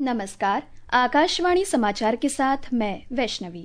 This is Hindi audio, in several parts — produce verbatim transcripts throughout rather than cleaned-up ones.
नमस्कार, आकाशवाणी समाचार के साथ मैं वैष्णवी।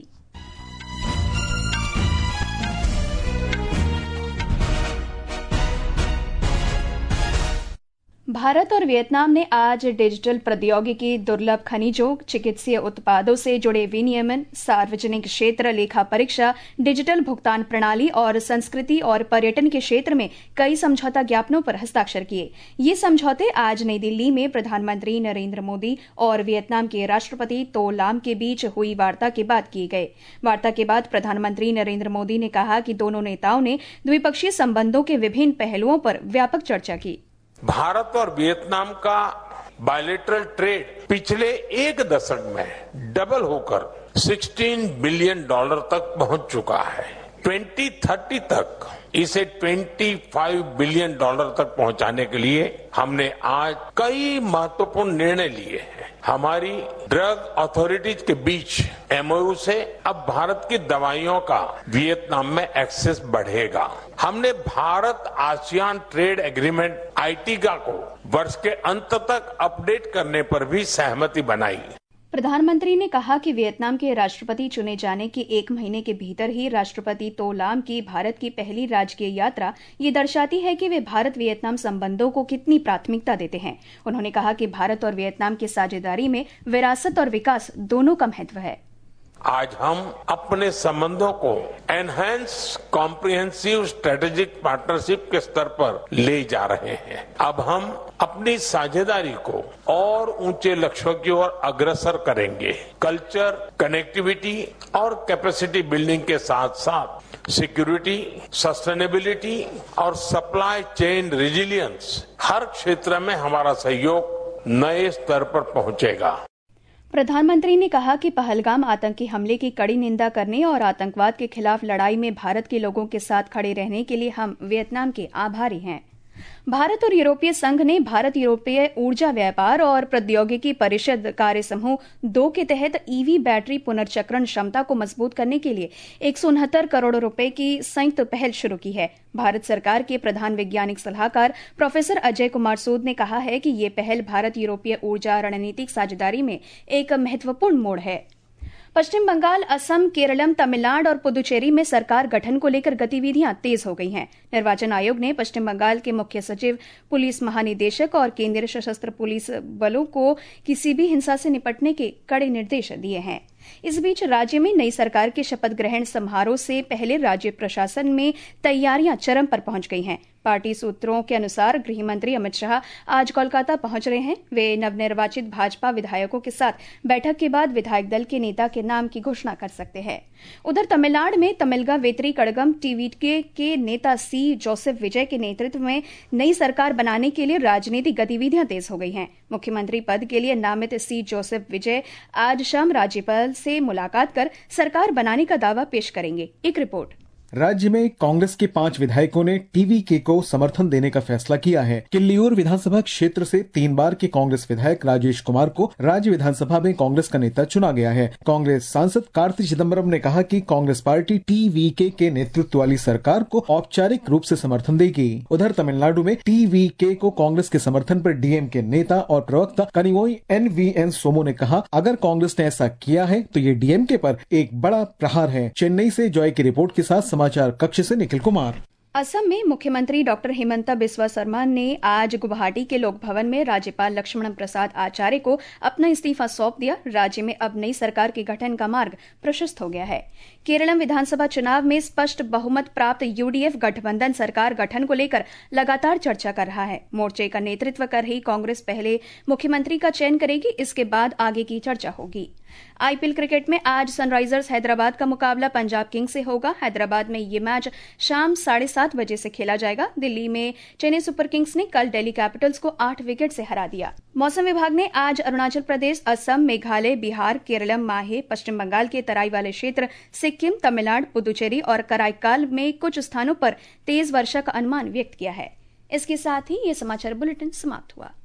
भारत और वियतनाम ने आज डिजिटल प्रौद्योगिकी, दुर्लभ खनिजों, चिकित्सीय उत्पादों से जुड़े विनियमन, सार्वजनिक क्षेत्र लेखा परीक्षा, डिजिटल भुगतान प्रणाली और संस्कृति और पर्यटन के क्षेत्र में कई समझौता ज्ञापनों पर हस्ताक्षर किए। ये समझौते आज नई दिल्ली में प्रधानमंत्री नरेंद्र मोदी और वियतनाम के राष्ट्रपति तो लाम के बीच हुई वार्ता के बाद किए गए। वार्ता के बाद प्रधानमंत्री नरेंद्र मोदी ने कहा कि दोनों नेताओं ने द्विपक्षीय संबंधों के विभिन्न पहलुओं पर व्यापक चर्चा की। भारत और वियतनाम का बायलैटरल ट्रेड पिछले एक दशक में डबल होकर सोलह बिलियन डॉलर तक पहुंच चुका है। दो हज़ार तीस तक इसे पच्चीस बिलियन डॉलर तक पहुंचाने के लिए हमने आज कई महत्वपूर्ण निर्णय लिए हैं। हमारी ड्रग अथॉरिटीज के बीच एमओयू से अब भारत की दवाइयों का वियतनाम में एक्सेस बढ़ेगा। हमने Bharat ASEAN trade agreement AITIGA को वर्ष के अंत तक अपडेट करने पर भी सहमति बनाई। प्रधानमंत्री ने कहा कि वियतनाम के राष्ट्रपति चुने जाने के एक महीने के भीतर ही राष्ट्रपति तो लाम की भारत की पहली राजकीय यात्रा ये दर्शाती है कि वे भारत वियतनाम संबंधों को कितनी प्राथमिकता देते हैं। उन्होंने कहा कि भारत और वियतनाम की साझेदारी में विरासत और विकास दोनों का महत्व है। आज हम अपने संबंधों को एनहांस कॉम्प्रिहेंसिव स्ट्रेटेजिक पार्टनरशिप के स्तर पर ले जा रहे हैं। अब हम अपनी साझेदारी को और ऊंचे लक्ष्यों की ओर अग्रसर करेंगे। कल्चर, कनेक्टिविटी और कैपेसिटी बिल्डिंग के साथ साथ सिक्योरिटी, सस्टेनेबिलिटी और सप्लाई चेन रेजिलियंस हर क्षेत्र में हमारा सहयोग नए स्तर पर पहुंचेगा। प्रधानमंत्री ने कहा कि पहलगाम आतंकी हमले की कड़ी निंदा करने और आतंकवाद के खिलाफ लड़ाई में भारत के लोगों के साथ खड़े रहने के लिए हम वियतनाम के आभारी हैं। भारत और यूरोपीय संघ ने भारत यूरोपीय ऊर्जा व्यापार और प्रौद्योगिकी परिषद कार्य समूह दो के तहत ईवी बैटरी पुनर्चक्रण क्षमता को मजबूत करने के लिए एक सौ उनहत्तर करोड़ रुपए की संयुक्त पहल शुरू की है। भारत सरकार के प्रधान वैज्ञानिक सलाहकार प्रोफेसर अजय कुमार सूद ने कहा है कि ये पहल भारत यूरोपीय ऊर्जा रणनीतिक साझेदारी में एक महत्वपूर्ण मोड़ है। पश्चिम बंगाल, असम, केरलम, तमिलनाडु और पुदुचेरी में सरकार गठन को लेकर गतिविधियां तेज हो गई हैं। निर्वाचन आयोग ने पश्चिम बंगाल के मुख्य सचिव, पुलिस महानिदेशक और केंद्रीय सशस्त्र पुलिस बलों को किसी भी हिंसा से निपटने के कड़े निर्देश दिए हैं। इस बीच राज्य में नई सरकार के शपथ ग्रहण समारोह से पहले राज्य प्रशासन में तैयारियां चरम पर पहुंच गई हैं। पार्टी सूत्रों के अनुसार गृह मंत्री अमित शाह आज कोलकाता पहुंच रहे हैं। वे नवनिर्वाचित भाजपा विधायकों के साथ बैठक के बाद विधायक दल के नेता के नाम की घोषणा कर सकते हैं। उधर तमिलनाडु में तमिलगा वेत्री कड़गम टीवीके के नेता सी जोसेफ विजय के नेतृत्व में नई सरकार बनाने के लिए राजनीतिक गतिविधियां तेज हो गई हैं। मुख्यमंत्री पद के लिए नामित सी जोसेफ विजय आज शाम राज्यपाल से मुलाकात कर सरकार बनाने का दावा पेश करेंगे। एक रिपोर्ट। राज्य में कांग्रेस के पांच विधायकों ने टीवीके को समर्थन देने का फैसला किया है। किल्लियूर विधानसभा क्षेत्र से तीन बार के कांग्रेस विधायक राजेश कुमार को राज्य विधानसभा में कांग्रेस का नेता चुना गया है। कांग्रेस सांसद कार्ति चिदम्बरम ने कहा कि कांग्रेस पार्टी टीवीके के नेतृत्व वाली सरकार को औपचारिक रूप से समर्थन देगी। उधर तमिलनाडु में टीवीके को कांग्रेस के समर्थन पर डीएम के नेता और प्रवक्ता कनिवोई एन वी एन सोमो ने कहा, अगर कांग्रेस ने ऐसा किया है तो ये डीएमके पर एक बड़ा प्रहार है। चेन्नई से जॉय की रिपोर्ट के साथ समाचार कक्ष से निखिल कुमार। असम में मुख्यमंत्री डॉक्टर हिमंता बिस्वा शर्मा ने आज गुवाहाटी के लोक भवन में राज्यपाल लक्ष्मण प्रसाद आचार्य को अपना इस्तीफा सौंप दिया। राज्य में अब नई सरकार के गठन का मार्ग प्रशस्त हो गया है। केरलम विधानसभा चुनाव में स्पष्ट बहुमत प्राप्त यूडीएफ गठबंधन सरकार गठन को लेकर लगातार चर्चा कर रहा है। मोर्चे का नेतृत्व कर रही कांग्रेस पहले मुख्यमंत्री का चयन करेगी, इसके बाद आगे की चर्चा होगी। आईपीएल क्रिकेट में आज सनराइजर्स हैदराबाद का मुकाबला पंजाब किंग्स से होगा। हैदराबाद में ये मैच शाम साढ़े सात बजे से खेला जाएगा। दिल्ली में चेन्नई सुपर किंग्स ने कल दिल्ली कैपिटल्स को आठ विकेट से हरा दिया। मौसम विभाग ने आज अरुणाचल प्रदेश, असम, मेघालय, बिहार, केरलम, माहे, पश्चिम बंगाल के तराई वाले क्षेत्र, सिक्किम, तमिलनाडु, पुदुचेरी और कराईकाल में कुछ स्थानों पर तेज वर्षा का अनुमान व्यक्त किया है। इसके साथ ही ये समाचार बुलेटिन समाप्त हुआ।